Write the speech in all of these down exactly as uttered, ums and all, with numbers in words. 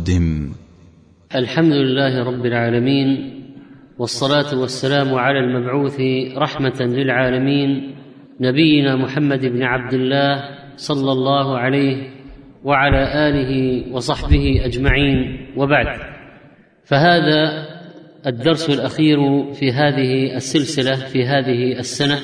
يقدم. الحمد لله رب العالمين، والصلاة والسلام على المبعوث رحمة للعالمين نبينا محمد بن عبد الله صلى الله عليه وعلى آله وصحبه أجمعين، وبعد، فهذا الدرس الأخير في هذه السلسلة في هذه السنة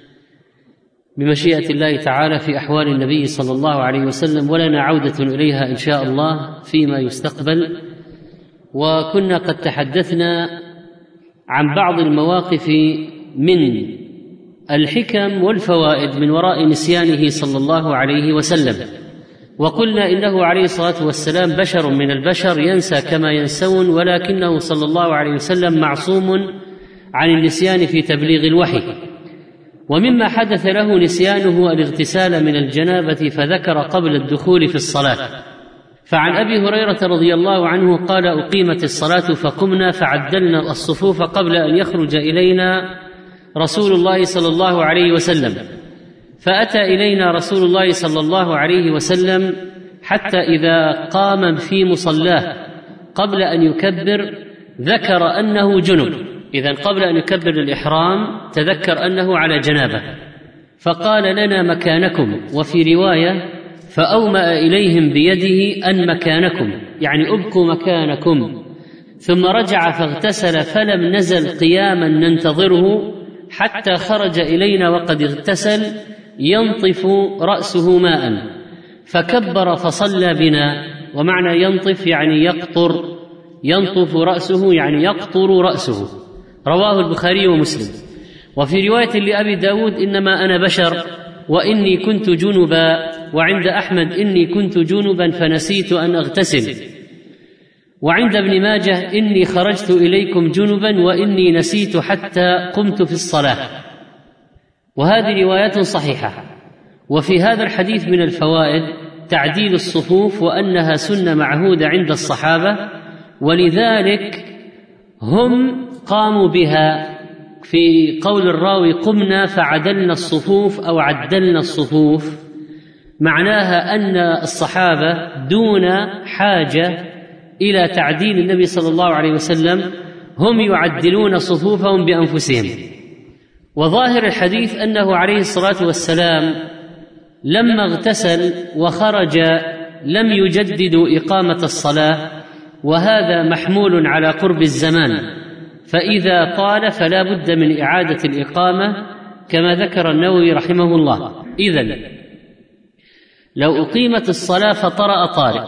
بمشيئة الله تعالى في أحوال النبي صلى الله عليه وسلم، ولنا عودة إليها إن شاء الله فيما يستقبل. وكنا قد تحدثنا عن بعض المواقف من الحكم والفوائد من وراء نسيانه صلى الله عليه وسلم، وقلنا إنه عليه الصلاة والسلام بشر من البشر ينسى كما ينسون، ولكنه صلى الله عليه وسلم معصوم عن النسيان في تبليغ الوحي. ومما حدث له نسيانه الاغتسال من الجنابة، فذكر قبل الدخول في الصلاة. فعن أبي هريرة رضي الله عنه قال: أقيمت الصلاة فقمنا فعدلنا الصفوف قبل أن يخرج إلينا رسول الله صلى الله عليه وسلم، فأتى إلينا رسول الله صلى الله عليه وسلم حتى إذا قام في مصلاه قبل أن يكبر ذكر أنه جنب. إذن قبل أن يكبر الإحرام تذكر أنه على جنابه، فقال: لنا مكانكم. وفي رواية: فأومأ إليهم بيده أن مكانكم، يعني أبقوا مكانكم. ثم رجع فاغتسل، فلم نزل قياما ننتظره حتى خرج إلينا وقد اغتسل ينطف رأسه ماء، فكبر فصلى بنا. ومعنى ينطف يعني يقطر، ينطف رأسه يعني يقطر رأسه. رواه البخاري ومسلم. وفي رواية لأبي داود: إنما أنا بشر وإني كنت جنبا. وعند أحمد: إني كنت جنبا فنسيت أن أغتسل. وعند ابن ماجه: إني خرجت إليكم جنبا وإني نسيت حتى قمت في الصلاة. وهذه روايات صحيحة. وفي هذا الحديث من الفوائد تعديل الصفوف، وأنها سنة معهودة عند الصحابة، ولذلك هم قاموا بها. في قول الراوي: قمنا فعدلنا الصفوف أو عدلنا الصفوف، معناها أن الصحابة دون حاجة إلى تعديل النبي صلى الله عليه وسلم، هم يعدلون صفوفهم بأنفسهم. وظاهر الحديث أنه عليه الصلاة والسلام لما اغتسل وخرج لم يجددوا إقامة الصلاة، وهذا محمول على قرب الزمان، فإذا طال فلا بد من إعادة الإقامة كما ذكر النووي رحمه الله. إذن لو أقيمت الصلاة فطرأ طارئ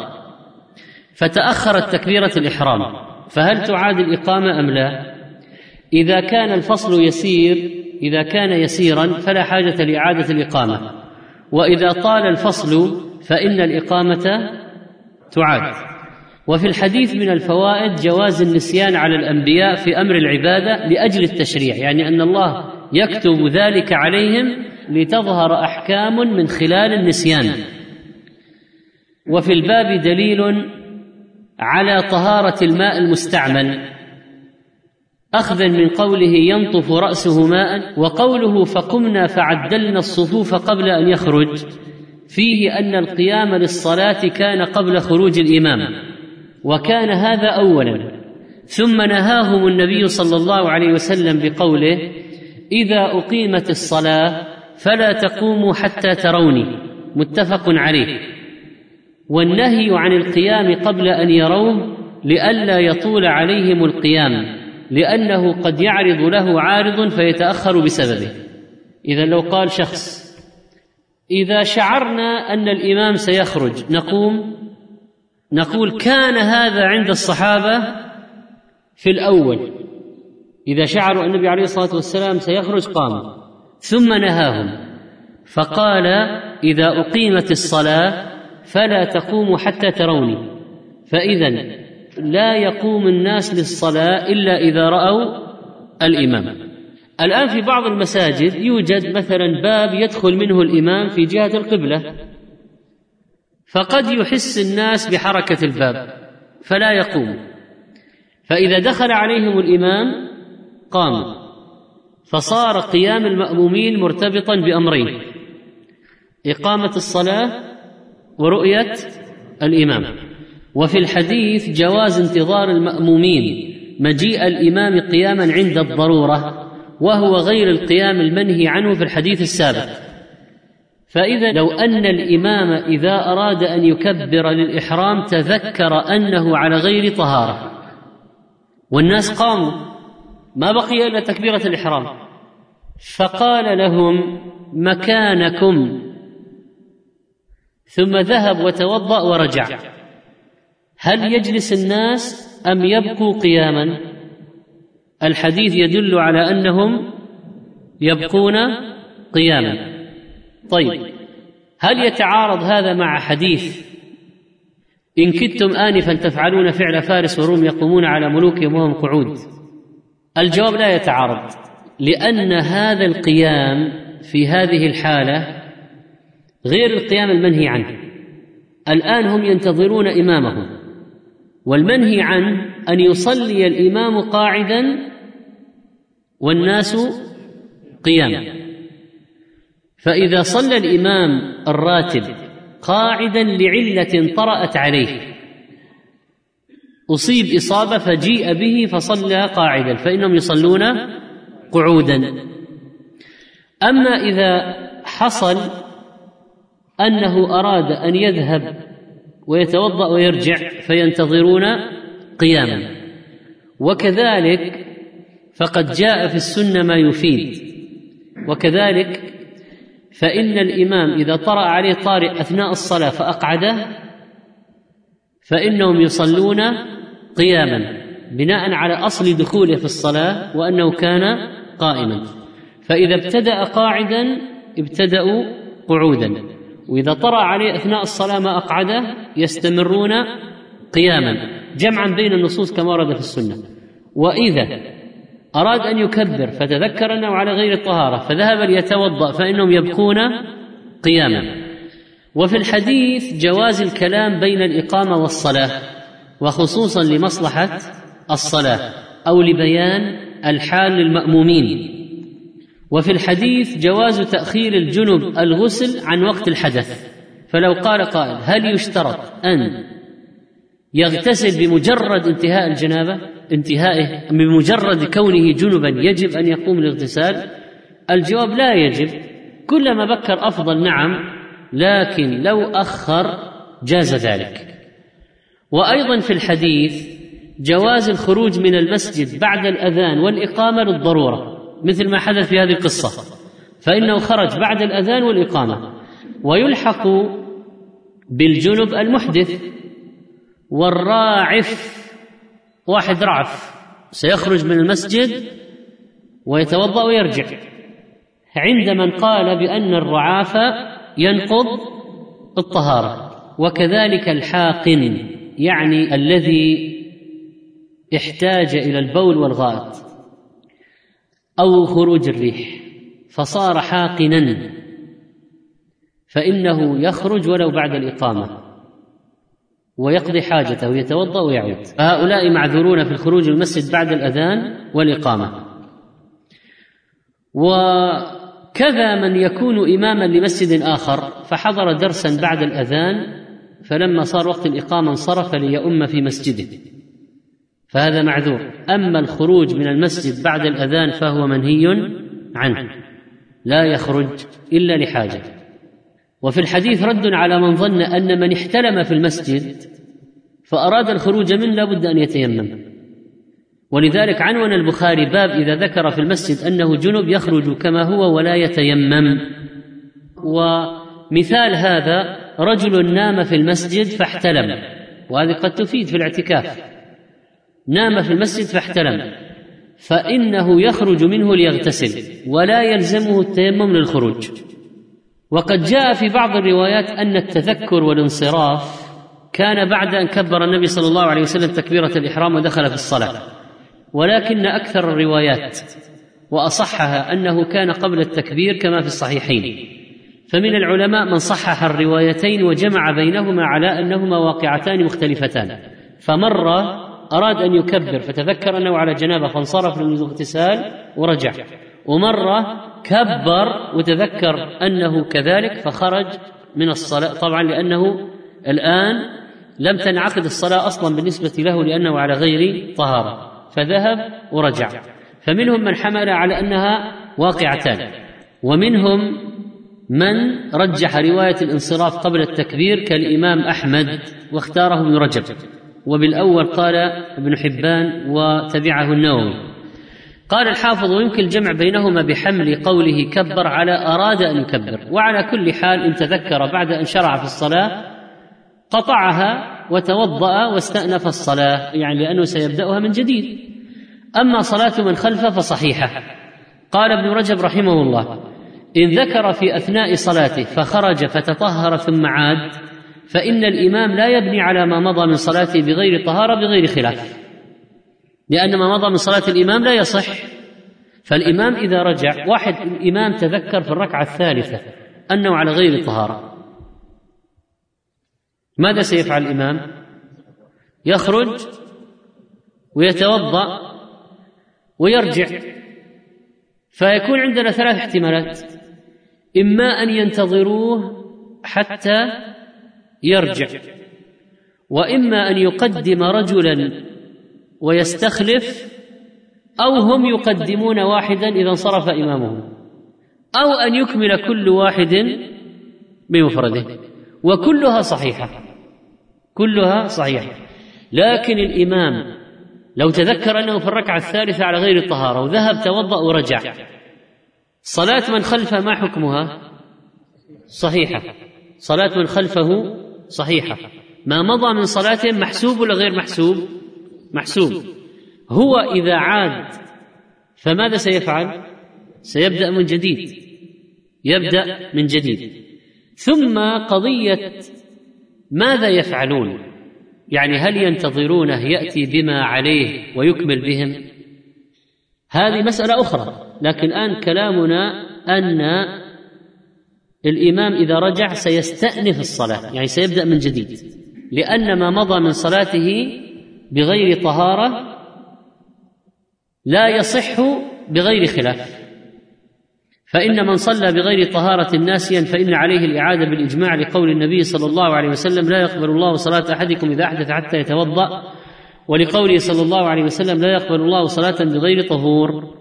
فتأخرت تكبيرة الإحرام، فهل تعاد الإقامة أم لا؟ إذا كان الفصل يسير إذا كان يسيرا فلا حاجة لإعادة الإقامة، وإذا طال الفصل فإن الإقامة تعاد. وفي الحديث من الفوائد جواز النسيان على الأنبياء في أمر العبادة لأجل التشريع، يعني أن الله يكتب ذلك عليهم لتظهر أحكام من خلال النسيان. وفي الباب دليل على طهارة الماء المستعمل، أخذا من قوله ينطف رأسه ماء، وقوله فقمنا فعدلنا الصفوف قبل أن يخرج، فيه أن القيام للصلاة كان قبل خروج الإمام، وكان هذا أولا، ثم نهاهم النبي صلى الله عليه وسلم بقوله: إذا أقيمت الصلاة فلا تقوموا حتى تروني، متفق عليه. والنهي عن القيام قبل أن يروه لئلا يطول عليهم القيام، لأنه قد يعرض له عارض فيتأخر بسببه. إذا لو قال شخص: إذا شعرنا أن الإمام سيخرج نقوم، نقول كان هذا عند الصحابة في الأول، إذا شعروا أن النبي عليه الصلاة والسلام سيخرج قاموا، ثم نهاهم فقال: إذا أقيمت الصلاة فلا تقوموا حتى تروني. فإذن لا يقوم الناس للصلاة إلا إذا رأوا الإمام. الآن في بعض المساجد يوجد مثلا باب يدخل منه الإمام في جهة القبلة، فقد يحس الناس بحركة الباب فلا يقوم، فإذا دخل عليهم الإمام قاموا، فصار قيام المأمومين مرتبطا بأمرين: إقامة الصلاة ورؤية الإمام. وفي الحديث جواز انتظار المأمومين مجيء الإمام قياما عند الضرورة، وهو غير القيام المنهي عنه في الحديث السابق. فإذا لو أن الإمام إذا أراد أن يكبر للإحرام تذكر أنه على غير طهارة والناس قاموا ما بقي إلا تكبيرة الإحرام، فقال لهم مكانكم، ثم ذهب وتوضأ ورجع، هل يجلس الناس أم يبقوا قياما؟ الحديث يدل على أنهم يبقون قياما. طيب، هل يتعارض هذا مع حديث إن كدتم آنفا تفعلون فعل فارس وروم يقومون على ملوكهم وهم قعود؟ الجواب لا يتعارض، لأن هذا القيام في هذه الحالة غير القيام المنهي عنه. الآن هم ينتظرون إمامهم، والمنهي عنه أن يصلي الإمام قاعدا والناس قياما. فإذا صلى الإمام الراتب قاعدا لعلة طرأت عليه، أصيب إصابة فجيء به فصلى قاعدا، فإنهم يصلون قعودا. أما إذا حصل أنه أراد أن يذهب ويتوضأ ويرجع فينتظرون قياما. وكذلك فقد جاء في السنة ما يفيد، وكذلك فإن الإمام إذا طرأ عليه طارئ أثناء الصلاة فأقعده فإنهم يصلون قياما بناء على أصل دخوله في الصلاة وأنه كان قائما، فإذا ابتدأ قاعدا ابتدأوا قعودا، وإذا طرأ عليه أثناء الصلاة ما أقعده يستمرون قياما، جمعا بين النصوص كما ورد في السنة. وإذا أراد أن يكبر فتذكر أنه على غير الطهارة فذهب ليتوضأ فإنهم يبقون قياما. وفي الحديث جواز الكلام بين الإقامة والصلاة، وخصوصا لمصلحة الصلاة أو لبيان الحال للمأمومين. وفي الحديث جواز تأخير الجنب الغسل عن وقت الحدث، فلو قال قائل هل يشترط أن يغتسل بمجرد انتهاء الجنابة انتهائه بمجرد كونه جنبا يجب أن يقوم الاغتسال؟ الجواب لا يجب، كلما بكر أفضل نعم، لكن لو أخر جاز ذلك. وأيضا في الحديث جواز الخروج من المسجد بعد الأذان والإقامة للضرورة، مثل ما حدث في هذه القصة، فإنه خرج بعد الأذان والإقامة. ويلحق بالجنب المحدث والراعف، واحد رعف سيخرج من المسجد ويتوضأ ويرجع، عند من قال بأن الرعاف ينقض الطهارة. وكذلك الحاقن، يعني الذي احتاج إلى البول والغائط أو خروج الريح فصار حاقنا، فإنه يخرج ولو بعد الإقامة ويقضي حاجته يتوضأ ويعود، فهؤلاء معذورون في الخروج من المسجد بعد الأذان والإقامة. وكذا من يكون إماما لمسجد آخر فحضر درسا بعد الأذان فلما صار وقت الإقامة انصرف ليؤم في مسجده، فهذا معذور. أما الخروج من المسجد بعد الأذان فهو منهي عنه، لا يخرج إلا لحاجة. وفي الحديث رد على من ظن أن من احتلم في المسجد فأراد الخروج منه لا بد أن يتيمم، ولذلك عنون البخاري باب إذا ذكر في المسجد أنه جنب يخرج كما هو ولا يتيمم. ومثال هذا رجل نام في المسجد فاحتلم، وهذه قد تفيد في الاعتكاف، نام في المسجد فاحتلم، فإنه يخرج منه ليغتسل ولا يلزمه التيمم للخروج. وقد جاء في بعض الروايات أن التذكر والانصراف كان بعد أن كبر النبي صلى الله عليه وسلم تكبيرة الإحرام ودخل في الصلاة، ولكن أكثر الروايات وأصحها أنه كان قبل التكبير كما في الصحيحين. فمن العلماء من صحح الروايتين وجمع بينهما على أنهما واقعتان مختلفتان، فمرة أراد أن يكبر فتذكر أنه على جنابة فانصرف للاغتسال ورجع، ومرة كبر وتذكر أنه كذلك فخرج من الصلاة، طبعا لأنه الآن لم تنعقد الصلاة أصلا بالنسبة له لأنه على غير طهارة، فذهب ورجع. فمنهم من حمل على أنها واقعتان، ومنهم من رجح رواية الانصراف قبل التكبير كالإمام أحمد واختاره ابن رجب، وبالأول قال ابن حبان وتبعه النووي. قال الحافظ: ويمكن الجمع بينهما بحمل قوله كبر على أراد أن يكبر. وعلى كل حال إن تذكر بعد أن شرع في الصلاة قطعها وتوضأ واستأنف الصلاة، يعني لأنه سيبدأها من جديد. أما صلاة من خلفه فصحيحة. قال ابن رجب رحمه الله: إن ذكر في أثناء صلاته فخرج فتطهر ثم عاد فإن الإمام لا يبني على ما مضى من صلاته بغير طهارة بغير خلاف، لأن ما مضى من صلاة الإمام لا يصح. فالإمام إذا رجع، واحد الإمام تذكر في الركعة الثالثة أنه على غير طهارة، ماذا سيفعل الإمام؟ يخرج ويتوضأ ويرجع. فيكون عندنا ثلاث احتمالات: إما أن ينتظروه حتى يرجع، وإما أن يقدم رجلا ويستخلف، أو هم يقدمون واحدا إذا انصرف إمامهم، أو أن يكمل كل واحد بمفرده. وكلها صحيحة، كلها صحيحة. لكن الإمام لو تذكر أنه في الركعة الثالثة على غير الطهارة وذهب توضأ ورجع، صلاة من خلفه ما حكمها؟ صحيحة. صلاة من خلفه صحيحة. ما مضى من صلاته محسوب ولا غير محسوب؟ محسوب. هو إذا عاد فماذا سيفعل؟ سيبدأ من جديد، يبدأ من جديد. ثم قضية ماذا يفعلون، يعني هل ينتظرونه يأتي بما عليه ويكمل بهم؟ هذه مسألة أخرى. لكن الآن كلامنا أن الإمام إذا رجع سيستأنف الصلاة، يعني سيبدأ من جديد، لأن ما مضى من صلاته بغير طهارة لا يصح بغير خلاف. فإن من صلى بغير طهارة ناسيا فإن عليه الإعادة بالإجماع، لقول النبي صلى الله عليه وسلم: لا يقبل الله صلاة أحدكم إذا أحدث حتى يتوضأ، ولقوله صلى الله عليه وسلم: لا يقبل الله صلاة بغير طهور.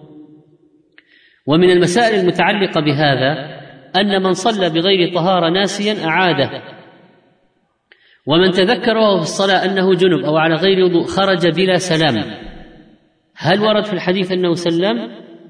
ومن المسائل المتعلقة بهذا أن من صلى بغير طهارة ناسيا أعاده، ومن تذكر وهو في الصلاة أنه جنب أو على غير وضوء خرج بلا سلام، هل ورد في الحديث أنه سلم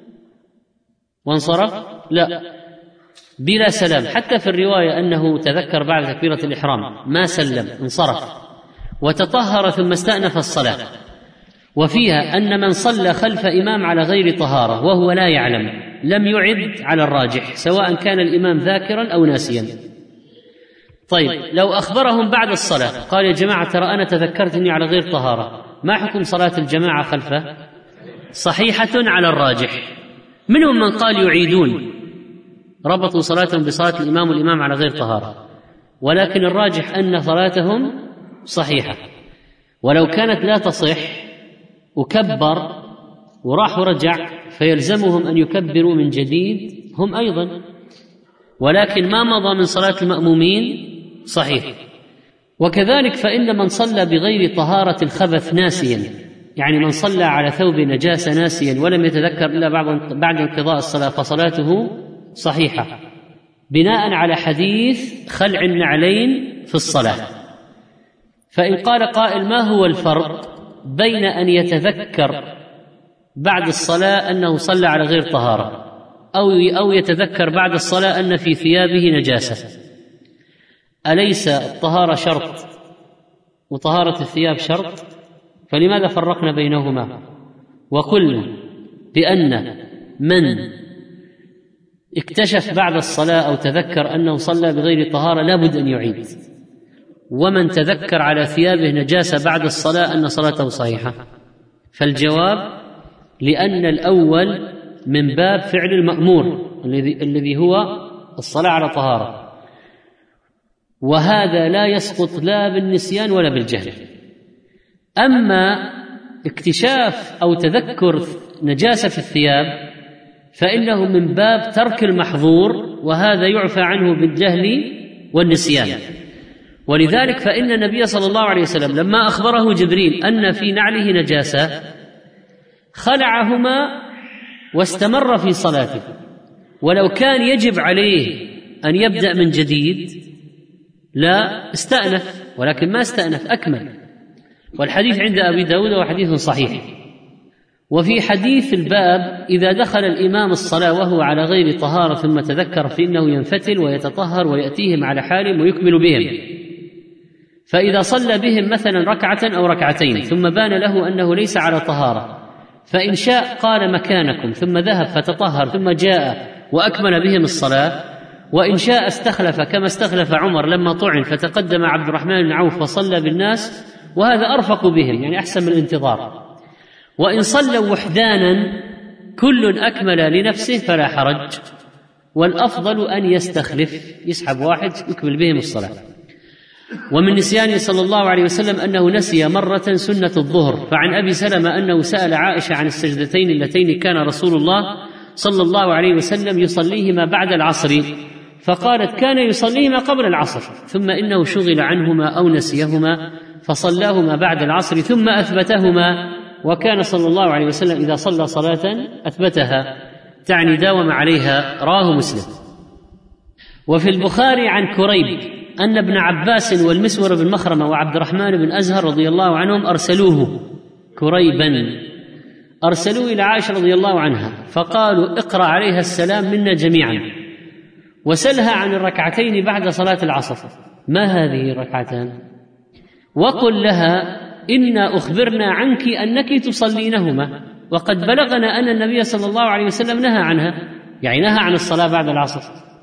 وانصرف؟ لا، بلا سلام. حتى في الرواية أنه تذكر بعد تكبيرة الإحرام ما سلم، انصرف وتطهر ثم استأنف الصلاة. وفيها أن من صلى خلف إمام على غير طهارة وهو لا يعلم لم يعد على الراجح، سواء كان الإمام ذاكرا أو ناسيا. طيب، لو أخبرهم بعد الصلاة قال: يا جماعة ترى أنا تذكرت أني على غير طهارة، ما حكم صلاة الجماعة خلفه؟ صحيحة على الراجح. منهم من قال يعيدون، ربطوا صلاتهم بصلاة الإمام والإمام على غير طهارة، ولكن الراجح أن صلاتهم صحيحة. ولو كانت لا تصح وكبر وراح ورجع فيلزمهم أن يكبروا من جديد هم أيضا، ولكن ما مضى من صلاة المأمومين صحيح. وكذلك فإن من صلى بغير طهارة الخبث ناسيا، يعني من صلى على ثوب نجاسة ناسيا ولم يتذكر إلا بعد انقضاء الصلاة فصلاته صحيحة، بناء على حديث خلع النعلين في الصلاة. فإن قال قائل: ما هو الفرق بين أن يتذكر بعد الصلاة أنه صلى على غير طهارة أو أو يتذكر بعد الصلاة أن في ثيابه نجاسة؟ أليس الطهارة شرط وطهارة الثياب شرط؟ فلماذا فرقنا بينهما وقلنا بأن من اكتشف بعد الصلاة أو تذكر أنه صلى بغير طهارة لا بد أن يعيد، ومن تذكر على ثيابه نجاسة بعد الصلاة أن صلاته صحيحة؟ فالجواب: لأن الأول من باب فعل المأمور الذي الذي هو الصلاة على طهارة، وهذا لا يسقط لا بالنسيان ولا بالجهل. أما اكتشاف أو تذكر نجاسة في الثياب فإنه من باب ترك المحظور، وهذا يعفى عنه بالجهل والنسيان. ولذلك فإن النبي صلى الله عليه وسلم لما أخبره جبريل أن في نعله نجاسة خلعهما واستمر في صلاته، ولو كان يجب عليه أن يبدأ من جديد لا استأنف، ولكن ما استأنف، أكمل. والحديث عند أبي داود وحديث صحيح. وفي حديث الباب إذا دخل الإمام الصلاة وهو على غير طهارة ثم تذكر فإنه ينفتل ويتطهر ويأتيهم على حال ويكمل بهم، فإذا صلى بهم مثلا ركعة أو ركعتين ثم بان له أنه ليس على طهارة فإن شاء قال مكانكم ثم ذهب فتطهر ثم جاء وأكمل بهم الصلاة، وإن شاء استخلف كما استخلف عمر لما طعن فتقدم عبد الرحمن بن عوف وصلى بالناس، وهذا أرفق بهم يعني أحسن من الانتظار. وإن صلوا وحدانا كل أكمل لنفسه فلا حرج، والأفضل أن يستخلف، يسحب واحد يكمل بهم الصلاة. ومن نسيانه صلى الله عليه وسلم أنه نسي مرة سنة الظهر، فعن أبي سلمة أنه سأل عائشة عن السجدتين اللتين كان رسول الله صلى الله عليه وسلم يصليهما بعد العصر، فقالت كان يصليهما قبل العصر ثم إنه شغل عنهما أو نسيهما فصلاهما بعد العصر ثم أثبتهما، وكان صلى الله عليه وسلم إذا صلى صلاة أثبتها، تعني داوم عليها. رواه مسلم. وفي البخاري عن كريب أن ابن عباس والمسور بن مخرمة وعبد الرحمن بن أزهر رضي الله عنهم أرسلوه كريبا أرسلوه إلى عائشة رضي الله عنها فقالوا اقرأ عليها السلام منا جميعا وسلها عن الركعتين بعد صلاة العصر، ما هذه الركعتان؟ وقل لها إنا أخبرنا عنك أنك تصلينهما وقد بلغنا أن النبي صلى الله عليه وسلم نهى عنها، يعني نهى عن الصلاة بعد العصر.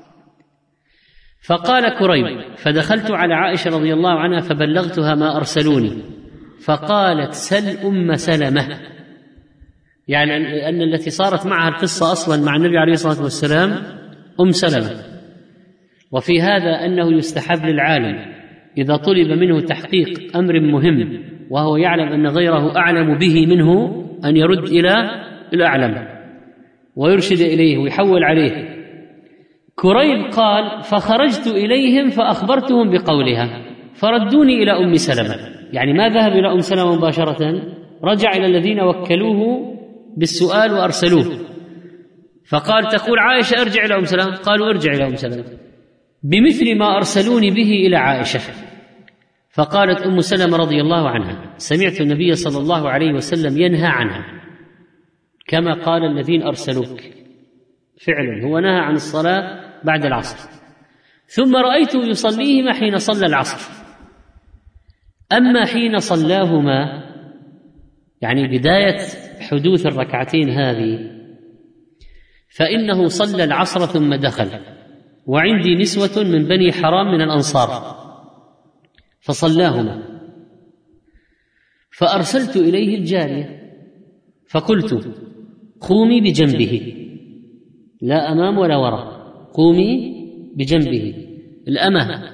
فقال كريب فدخلت على عائشة رضي الله عنها فبلغتها ما أرسلوني، فقالت سل أم سلمة، يعني أن التي صارت معها القصة أصلا مع النبي عليه الصلاة والسلام أم سلمة. وفي هذا أنه يستحب للعالم إذا طلب منه تحقيق أمر مهم وهو يعلم أن غيره أعلم به منه أن يرد إلى الأعلم ويرشد إليه ويحول عليه. كريب قال فخرجت إليهم فأخبرتهم بقولها فردوني إلى أم سلمة، يعني ما ذهب إلى أم سلمة مباشرة، رجع إلى الذين وكلوه بالسؤال وأرسلوه، فقال تقول عائشة ارجع إلى أم سلمة، قالوا ارجع إلى أم سلمة بمثل ما أرسلوني به إلى عائشة. فقالت أم سلمة رضي الله عنها سمعت النبي صلى الله عليه وسلم ينهى عنها كما قال الذين أرسلوك، فعلا هو نهى عن الصلاة بعد العصر، ثم رأيته يصليهما حين صلى العصر، أما حين صلاهما يعني بداية حدوث الركعتين هذه فإنه صلى العصر ثم دخل، وعندي نسوة من بني حرام من الأنصار فصلاهما، فأرسلت إليه الجارية فقلت قومي بجنبه، لا أمام ولا وراء، قومي بجنبه، الأمة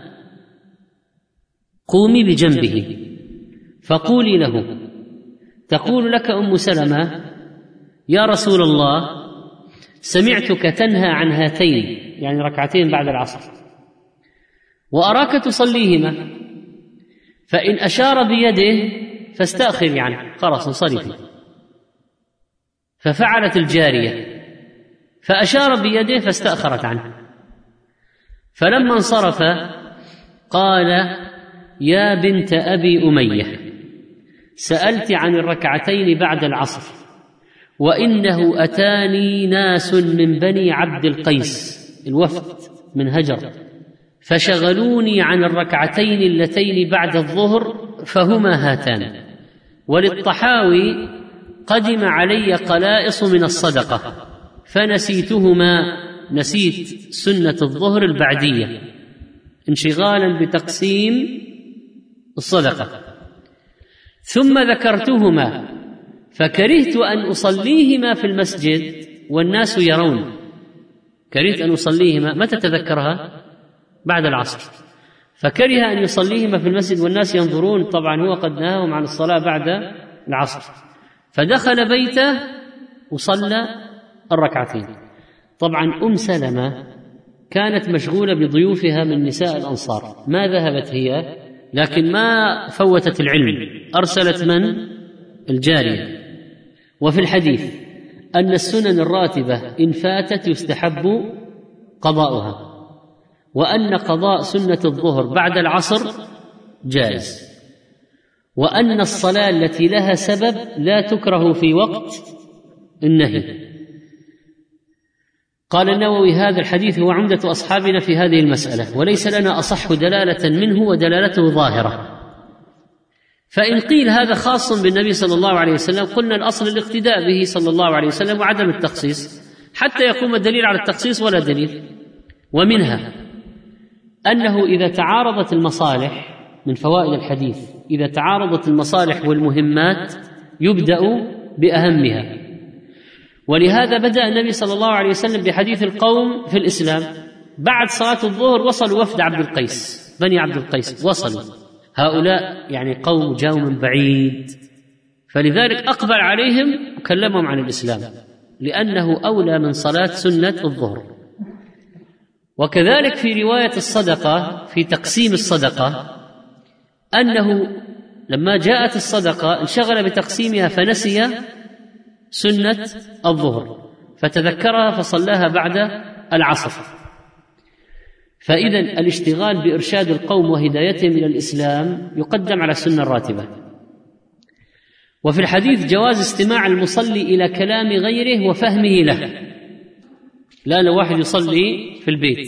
قومي بجنبه فقولي له تقول لك أم سلمة يا رسول الله سمعتك تنهى عن هاتين، يعني ركعتين بعد العصر، وأراك تصليهما، فإن أشار بيده فاستأخري عنه، خلاص انصرفي. ففعلت الجارية فأشار بيده فاستأخرت عنه، فلما انصرف قال يا بنت أبي أمية سألت عن الركعتين بعد العصر وإنه أتاني ناس من بني عبد القيس الوفد من هجر فشغلوني عن الركعتين اللتين بعد الظهر فهما هاتان، وللطحاوي قدم علي قلائص من الصدقة فنسيتهما، نسيت سنة الظهر البعدية انشغالا بتقسيم الصدقة، ثم ذكرتهما فكرهت أن أصليهما في المسجد والناس يرون، كرهت أن أصليهما متى تذكرها؟ بعد العصر، فكره أن يصليهما في المسجد والناس ينظرون، طبعا هو قد نهاهم عن الصلاة بعد العصر، فدخل بيته وصلى الركعتين. طبعا أم سلمة كانت مشغولة بضيوفها من نساء الأنصار، ما ذهبت هي لكن ما فوتت العلم، أرسلت من؟ الجارية. وفي الحديث أن السنن الراتبة إن فاتت يستحب قضاؤها، وأن قضاء سنة الظهر بعد العصر جائز، وأن الصلاة التي لها سبب لا تكره في وقت النهي. قال النووي: هذا الحديث هو عمدة أصحابنا في هذه المسألة، وليس لنا أصح دلالة منه ودلالته ظاهرة. فإن قيل هذا خاص بالنبي صلى الله عليه وسلم قلنا الأصل الاقتداء به صلى الله عليه وسلم وعدم التخصيص حتى يقوم الدليل على التخصيص ولا دليل. ومنها أنه إذا تعارضت المصالح، من فوائد الحديث، إذا تعارضت المصالح والمهمات يبدأ بأهمها. ولهذا بدأ النبي صلى الله عليه وسلم بحديث القوم في الإسلام. بعد صلاة الظهر وصلوا وفد عبد القيس، بني عبد القيس وصلوا، هؤلاء يعني قوم جاءوا من بعيد، فلذلك أقبل عليهم وكلمهم عن الإسلام، لأنه أولى من صلاة سنة الظهر. وكذلك في رواية الصدقة، في تقسيم الصدقة، أنه لما جاءت الصدقة انشغل بتقسيمها فنسي سنة الظهر فتذكرها فصلاها بعد العصر. فإذن الاشتغال بإرشاد القوم وهدايتهم إلى الإسلام يقدم على السنة الراتبة. وفي الحديث جواز استماع المصلي إلى كلام غيره وفهمه له. لا لو واحد يصلي في البيت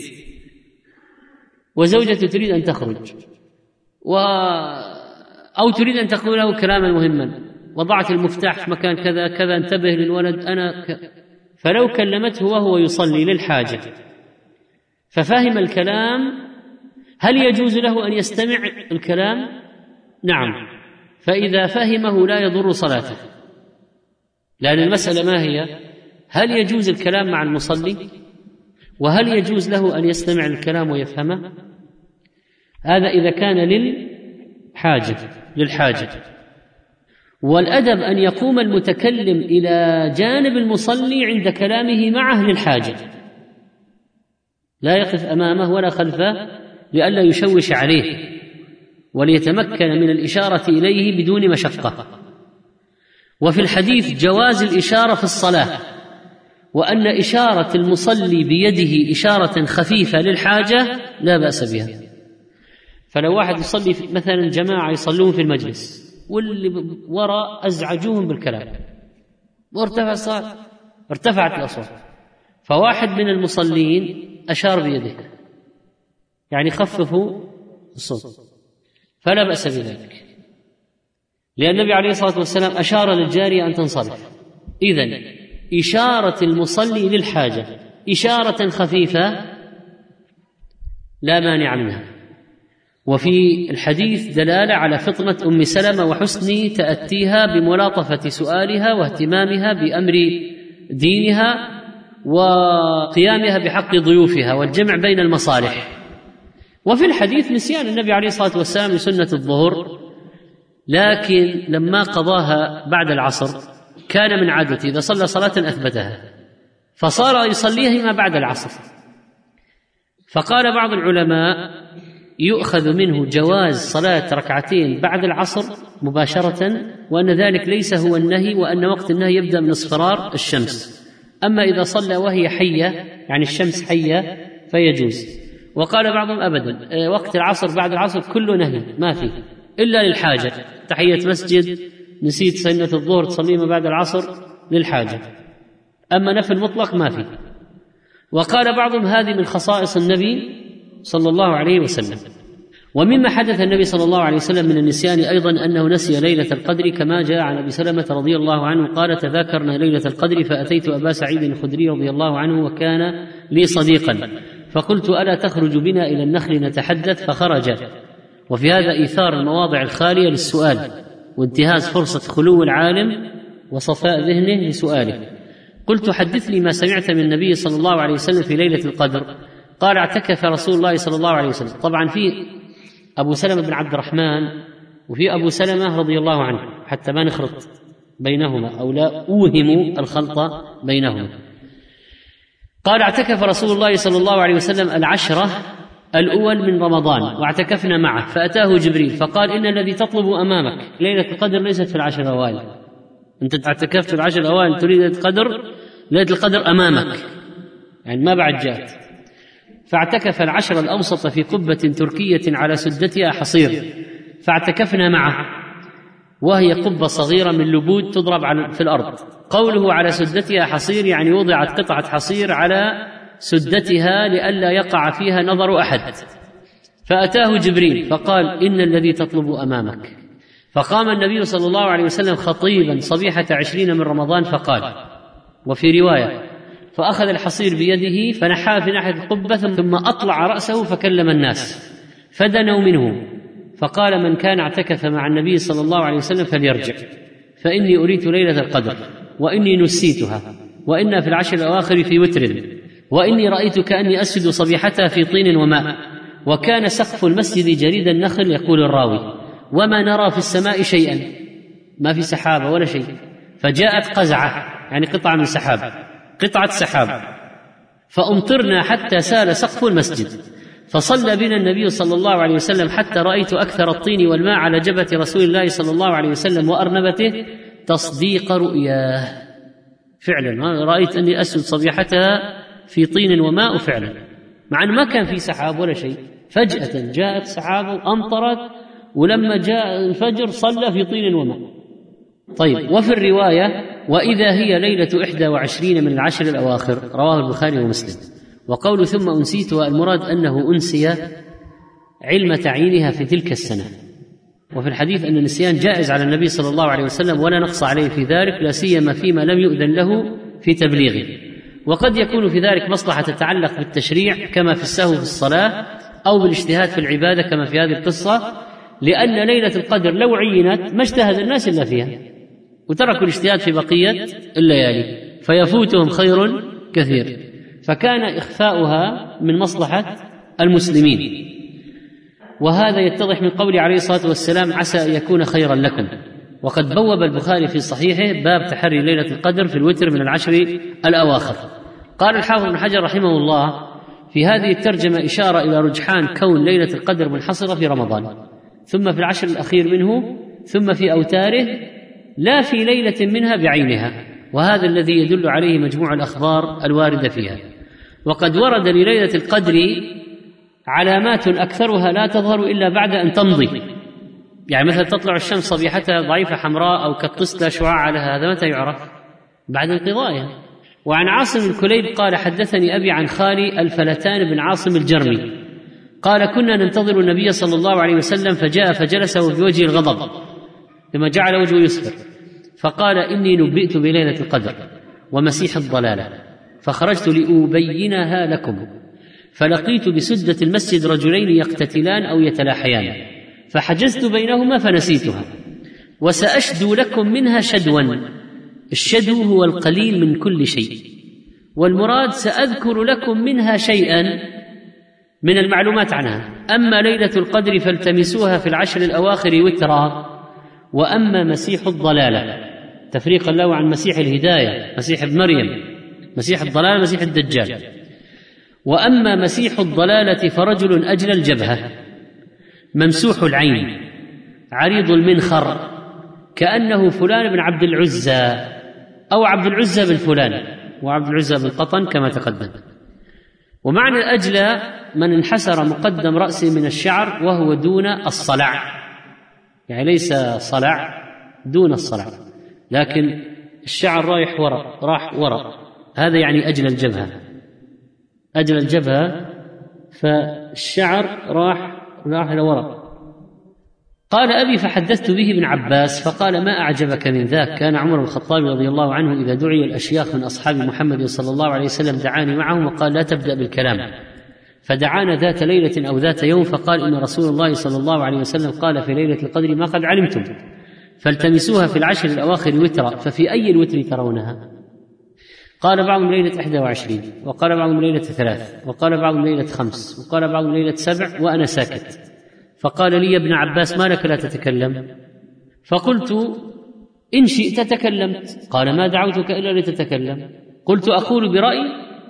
وزوجته تريد أن تخرج و... أو تريد أن تقول له كلاما مهما، وضعت المفتاح في مكان كذا كذا، انتبه للولد أنا ك... فلو كلمته وهو يصلي للحاجة ففهم الكلام، هل يجوز له أن يستمع الكلام؟ نعم، فإذا فهمه لا يضر صلاته. لأن المسألة ما هي؟ هل يجوز الكلام مع المصلي؟ وهل يجوز له أن يستمع الكلام ويفهمه؟ هذا إذا كان للحاجة للحاجة والأدب أن يقوم المتكلم إلى جانب المصلي عند كلامه معه للحاجة، لا يقف أمامه ولا خلفه لئلا يشوش عليه، وليتمكن من الإشارة إليه بدون مشقة. وفي الحديث جواز الإشارة في الصلاة، وأن إشارة المصلي بيده إشارة خفيفة للحاجة لا بأس بها. فلو واحد يصلي مثلا جماعة يصلون في المجلس واللي وراء أزعجوهم بالكلام وارتفع الصوت، ارتفعت الأصوات، فواحد من المصلين أشار بيده يعني خففوا الصوت، فلا بأس بذلك، لأن النبي عليه الصلاة والسلام أشار للجارية أن تنصرف. إذن إشارة المصلي للحاجة إشارة خفيفة لا مانع منها. وفي الحديث دلالة على فطنة أم سلمة وحسن تأتيها بملاطفة سؤالها واهتمامها بأمر دينها وقيامها بحق ضيوفها والجمع بين المصالح. وفي الحديث نسيان النبي عليه الصلاة والسلام لسنة الظهر، لكن لما قضاها بعد العصر كان من عادته إذا صلى صلاة أثبتها فصار يصليها ما بعد العصر. فقال بعض العلماء يؤخذ منه جواز صلاة ركعتين بعد العصر مباشرة، وأن ذلك ليس هو النهي، وأن وقت النهي يبدأ من اصفرار الشمس. أما إذا صلى وهي حية يعني الشمس حية فيجوز. وقال بعضهم أبدا وقت العصر بعد العصر كله نهي ما فيه إلا للحاجة، تحية مسجد نسيت سنة الظهر تصلي ما بعد العصر للحاجة، أما نفي المطلق ما فيه. وقال بعضهم هذه من خصائص النبي صلى الله عليه وسلم. ومما حدث النبي صلى الله عليه وسلم من النسيان أيضا أنه نسي ليلة القدر، كما جاء عن أبي سلمة رضي الله عنه قال تذاكرنا ليلة القدر فأتيت أبا سعيد الخدري رضي الله عنه وكان لي صديقا فقلت ألا تخرج بنا إلى النخل نتحدث؟ فخرج. وفي هذا إيثار المواضع الخالية للسؤال وانتهاز فرصة خلو العالم وصفاء ذهنه لسؤاله. قلت حدثني ما سمعت من النبي صلى الله عليه وسلم في ليلة القدر. قال اعتكف رسول الله صلى الله عليه وسلم. طبعا في أبو سلمة بن عبد الرحمن وفي أبو سلمة رضي الله عنه حتى ما نخلط بينهما أو لا أوهم الخلط بينهما. قال: اعتكف رسول الله صلى الله عليه وسلم العشرة الأول من رمضان واعتكفنا معه، فأتاه جبريل فقال: إن الذي تطلب أمامك ليلة القدر ليست في العشر الأوائل، أنت اعتكفت في العشر الأوائل تريد ليلة القدر، ليلة القدر أمامك، يعني ما بعد جاءت. فاعتكف العشر الأوسط في قبة تركية على سدتها حصير، فاعتكفنا معه، وهي قبة صغيرة من لبود تضرب في الأرض. قوله على سدتها حصير يعني وضعت قطعة حصير على سدتها لئلا يقع فيها نظر أحد. فأتاه جبريل فقال: إن الذي تطلب أمامك. فقام النبي صلى الله عليه وسلم خطيبا صبيحة عشرين من رمضان فقال، وفي رواية: فأخذ الحصير بيده فنحاه في ناحية القبة ثم أطلع رأسه فكلم الناس فدنوا منه، فقال: من كان اعتكف مع النبي صلى الله عليه وسلم فليرجع، فإني أريت ليلة القدر وإني نسيتها، وإنا في العشر الأواخر في وتر، وإني رأيت كأني أسجد صبيحتها في طين وماء، وكان سقف المسجد جريد النخل. يقول الراوي: وما نرى في السماء شيئا، ما في سحابة ولا شيء. فجاءت قزعة يعني قطعة من سحاب، قطعة سحاب، فأمطرنا حتى سال سقف المسجد، فصلى بنا النبي صلى الله عليه وسلم حتى رأيت أكثر الطين والماء على جبهة رسول الله صلى الله عليه وسلم وأرنبته تصديق رؤياه. فعلا رأيت أني أسجد صبيحتها في طين وماء فعلا، مع أنه ما كان في سحاب ولا شيء، فجأة جاءت سحاب وأمطرت، ولما جاء الفجر صلى في طين وماء. طيب، وفي الرواية: وإذا هي ليلة إحدى وعشرين من العشر الأواخر، رواه البخاري ومسلم. وقول ثم أنسيتها المراد أنه أنسي علم تعيينها في تلك السنة. وفي الحديث أن النسيان جائز على النبي صلى الله عليه وسلم ولا نقص عليه في ذلك، لا سيما فيما لم يؤذن له في تبليغه. وقد يكون في ذلك مصلحة تتعلق بالتشريع كما في السهو في الصلاة، أو بالاجتهاد في العبادة كما في هذه القصة، لأن ليلة القدر لو عينت ما اجتهد الناس إلا فيها، وتركوا الاجتهاد في بقية الليالي فيفوتهم خير كثير، فكان إخفاؤها من مصلحة المسلمين. وهذا يتضح من قوله عليه الصلاة والسلام: عسى أن يكون خيرا لكم. وقد بوب البخاري في صحيحه باب تحري ليلة القدر في الوتر من العشر الأواخر. قال الحافظ ابن حجر رحمه الله في هذه الترجمة إشارة إلى رجحان كون ليلة القدر منحصرة في رمضان، ثم في العشر الأخير منه، ثم في أوتاره، لا في ليلة منها بعينها، وهذا الذي يدل عليه مجموع الأخبار الواردة فيها. وقد ورد لليلة القدر علامات أكثرها لا تظهر إلا بعد أن تمضي، يعني مثل تطلع الشمس صبيحتها ضعيفة حمراء أو كالطست لا شعاع لها، هذا متى يعرف؟ بعد انقضائها. وعن عاصم الكليب قال: حدثني أبي عن خالي الفلتان بن عاصم الجرمي قال: كنا ننتظر النبي صلى الله عليه وسلم فجاء فجلس وفي وجه الغضب لما جعل وجهه يصفر، فقال: إني نبئت بليلة القدر ومسيح الضلالة، فخرجت لأبينها لكم، فلقيت بسدة المسجد رجلين يقتتلان أو يتلاحيان، فحجزت بينهما فنسيتها، وسأشدو لكم منها شدوا. الشدو هو القليل من كل شيء، والمراد سأذكر لكم منها شيئا من المعلومات عنها. أما ليلة القدر فالتمسوها في العشر الأواخر وترا، وأما مسيح الضلالة، تفريقا له عن مسيح الهداية مسيح ابن مريم، مسيح الضلالة مسيح الدجال، وأما مسيح الضلالة فرجل أجل الجبهة ممسوح العين عريض المنخر كأنه فلان بن عبد العزى أو عبد العزى بن فلان، وعبد العزى بن قطن كما تقدم. ومعنى الأجل من انحسر مقدم رأسه من الشعر وهو دون الصلع، يعني ليس صلع، دون الصلع، لكن الشعر رايح وراء، راح وراء، هذا يعني أجل الجبهة، أجل الجبهة، فالشعر راح راح إلى وراء. قال أبي: فحدثت به ابن عباس فقال: ما أعجبك من ذاك؟ كان عمر بن الخطاب رضي الله عنه إذا دعي الأشياخ من أصحاب محمد صلى الله عليه وسلم دعاني معهم وقال: لا تبدأ بالكلام. فدعانا ذات ليلة أو ذات يوم فقال: إن رسول الله صلى الله عليه وسلم قال في ليلة القدر ما قد علمتم، فالتمسوها في العشر الأواخر وترا، ففي أي الوتر ترونها؟ قال بعضهم ليلة إحدى وعشرين، وقال بعضهم ليلة ثلاث، وقال بعضهم ليلة خمس، وقال بعضهم ليلة سبع، وأنا ساكت. فقال لي: يا ابن عباس ما لك لا تتكلم؟ فقلت: إن شئت تكلمت. قال: ما دعوتك إلا لتتكلم. قلت: أقول برأيي؟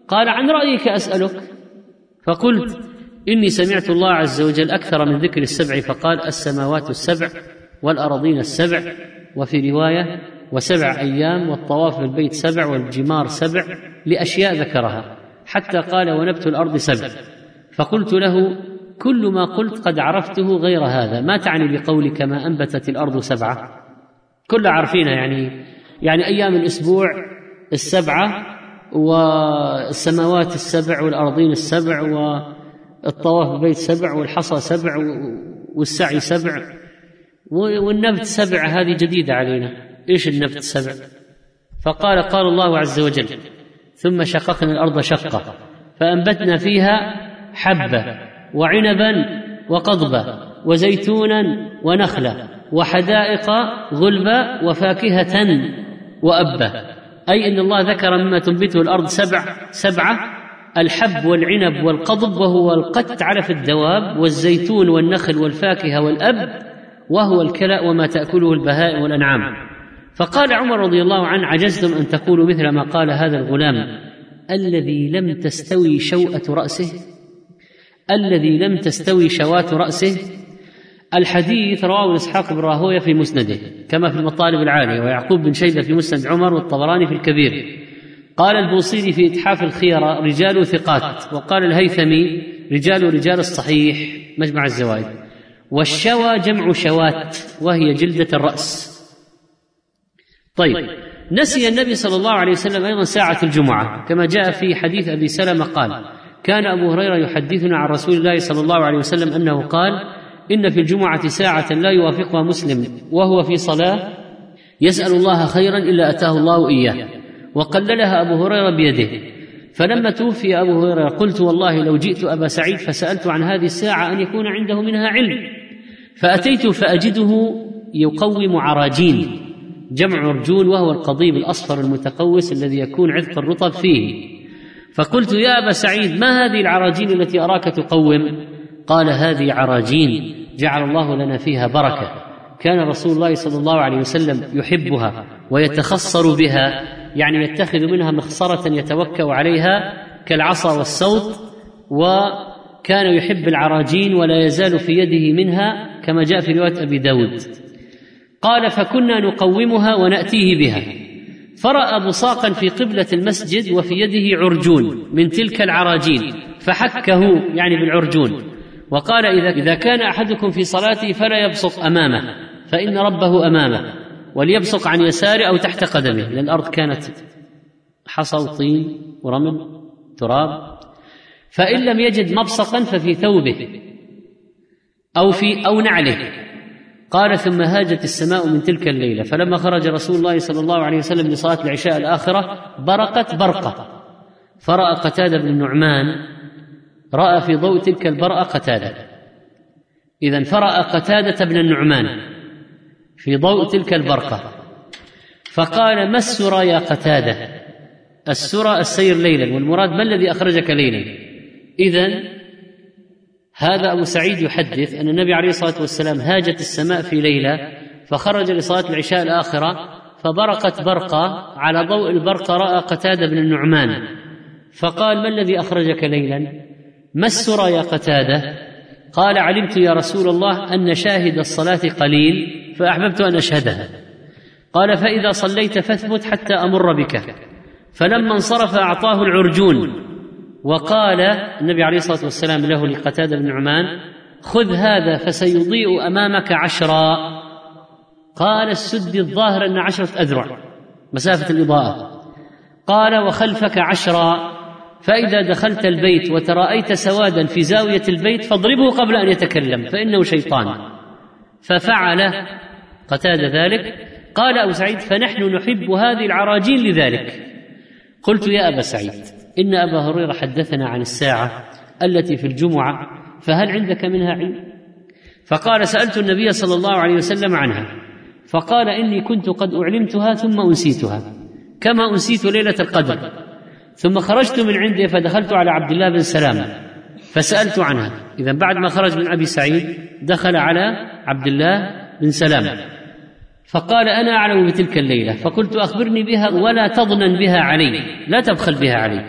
قال: عن رأيك أسألك. فقلت: إني سمعت الله عز وجل أكثر من ذكر السبع فقال: السماوات السبع والأراضين السبع، وفي رواية: وسبع أيام، والطواف بالبيت سبع، والجمار سبع، لأشياء ذكرها، حتى قال: ونبت الأرض سبع. فقلت له: كل ما قلت قد عرفته غير هذا، ما تعني بقولك ما أنبتت الأرض سبعة؟ كلها عارفينها، يعني يعني أيام الأسبوع السبعة، والسماوات السبع، والأرضين السبع، والطواف بالبيت سبع، والحصى سبع، والسعي سبع، والنبت سبع. هذه جديدة علينا، إيش النبت سبع؟ فقال: قال الله عز وجل: ثم شققنا الأرض شقة فأنبتنا فيها حبة وعنبا وقضبا وزيتونا ونخلا وحدائق غلبا وفاكهة وأبا. أي أن الله ذكر مما تنبته الأرض سبع سبعة: الحب والعنب والقضب، وهو القت علف الدواب، والزيتون والنخل والفاكهة والأب، وهو الكلأ وما تأكله البهائم والأنعام. فقال عمر رضي الله عنه: عجزتم أن تقولوا مثل ما قال هذا الغلام الذي لم تستوي شوءة رأسه الذي لم تستوي شوات رأسه. الحديث رواه إسحاق بن راهويه في مسنده، كما في المطالب العالية، ويعقوب بن شيبة في مسند عمر، والطبراني في الكبير. قال البوصيري في إتحاف الخيرة: رجال ثقات. وقال الهيثمي: رجال رجال الصحيح، مجمع الزوائد. والشوى جمع شوات، وهي جلدة الرأس. طيب، نسي النبي صلى الله عليه وسلم أيضا ساعة الجمعة، كما جاء في حديث أبي سلمة قال: كان أبو هريرة يحدثنا عن رسول الله صلى الله عليه وسلم أنه قال: إن في الجمعة ساعة لا يوافقها مسلم وهو في صلاة يسأل الله خيرا إلا أتاه الله إياه. وقللها أبو هريرة بيده. فلما توفي أبو هريرة قلت: والله لو جئت أبا سعيد فسألت عن هذه الساعة أن يكون عنده منها علم. فأتيت فأجده يقوم عراجين، جمع عرجون، وهو القضيب الأصفر المتقوس الذي يكون عذق الرطب فيه. فقلت: يا أبا سعيد، ما هذه العراجين التي أراك تقوم؟ قال: هذه عراجين جعل الله لنا فيها بركة، كان رسول الله صلى الله عليه وسلم يحبها ويتخصر بها، يعني يتخذ منها مخصرة يتوكأ عليها كالعصا والسوط، وكان يحب العراجين ولا يزال في يده منها، كما جاء في رواية أبي داود. قال: فكنا نقومها ونأتيه بها، فرأى بصاقا في قبلة المسجد وفي يده عرجون من تلك العراجين، فحكه يعني بالعرجون، وقال: إذا, إذا كان أحدكم في صلاته فلا يبصق أمامه فإن ربه أمامه، وليبصق عن يساره أو تحت قدمه، لأن الأرض كانت حصى وطين ورمل تراب. فإن لم يجد مبصقا ففي ثوبه أو في أو نعله. قال: ثم هاجت السماء من تلك الليلة، فلما خرج رسول الله صلى الله عليه وسلم لصلاة العشاء الآخرة برقت برقة، فرأى قتادة بن النعمان، رأى في ضوء تلك البرقة قتادة. إذن فرأى قتادة بن النعمان في ضوء تلك البرقة، فقال: ما السرى يا قتادة؟ السرى السير ليلا، والمراد ما الذي أخرجك ليلا. إذن هذا أبو سعيد يحدث أن النبي عليه الصلاة والسلام هاجت السماء في ليلة، فخرج لصلاة العشاء الآخرة فبرقت برقة، على ضوء البرقة رأى قتادة بن النعمان، فقال: ما الذي أخرجك ليلا؟ ما السرى يا قتادة؟ قال: علمت يا رسول الله أن شاهد الصلاة قليل فأحببت أن أشهدها. قال: فإذا صليت فاثبت حتى أمر بك. فلما انصرف أعطاه العرجون، وقال النبي عليه الصلاة والسلام له لقتادة بن نعمان: خذ هذا فسيضيء أمامك عشرا. قال: السد الظاهر أن عشرة أذرع مسافة الإضاءة. قال: وخلفك عشرا، فإذا دخلت البيت وترأيت سوادا في زاوية البيت فاضربه قبل أن يتكلم فإنه شيطان. ففعل قتادة ذلك. قال أبو سعيد: فنحن نحب هذه العراجين لذلك. قلت: يا أبا سعيد، إن أبا هريرة حدثنا عن الساعة التي في الجمعة، فهل عندك منها علم؟ فقال: سألت النبي صلى الله عليه وسلم عنها، فقال: إني كنت قد أعلمتها ثم أنسيتها، كما أنسيت ليلة القدر. ثم خرجت من عنده فدخلت على عبد الله بن سلام فسألت عنها. إذن بعد ما خرج من أبي سعيد دخل على عبد الله بن سلام، فقال: أنا أعلم بتلك الليلة. فقلت: أخبرني بها ولا تظنن بها علي، لا تبخل بها علي.